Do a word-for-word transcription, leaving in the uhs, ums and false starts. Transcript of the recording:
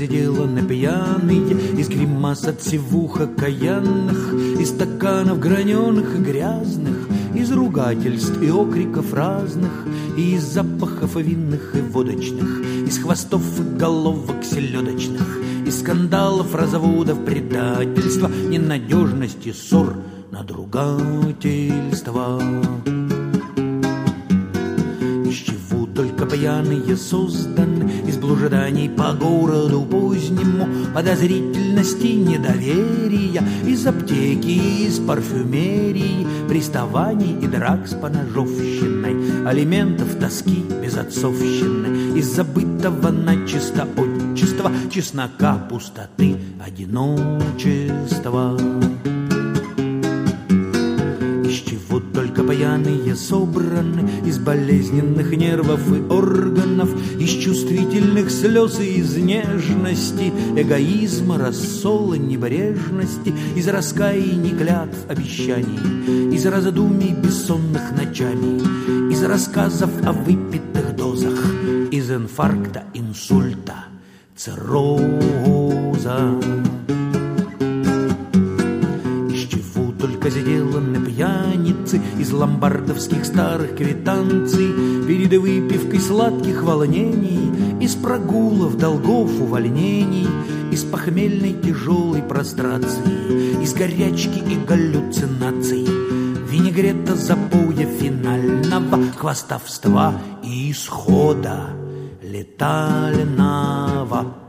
сделаны пьяные, из гримас от сивух окаянных, из стаканов граненых и грязных, из ругательств и окриков разных, и из запахов винных и водочных, из хвостов и головок селедочных, из скандалов, разводов, предательства, ненадежности, ссор, надругательства. Из чего только пьяные созданы, из блужданий по городу позднему, подозрительности, недоверия, из аптеки, из парфюмерии, приставаний и драк с поножовщиной, алиментов, тоски, безотцовщины, из забытого начисто отчества, чеснока, пустоты, одиночества. Только пьяные собраны из болезненных нервов и органов, из чувствительных слез и из нежности, эгоизма, рассола, небрежности, из раскаяний, клятв, обещаний, из раздумий бессонных ночами, из рассказов о выпитых дозах, из инфаркта, инсульта, цирроза. Только сделаны пьяницы из ломбардовских старых квитанций, перед выпивкой сладких волнений, из прогулов, долгов, увольнений, из похмельной тяжелой прострации, из горячки и галлюцинаций, винегрета, запоя финального, хвастовства и исхода летального.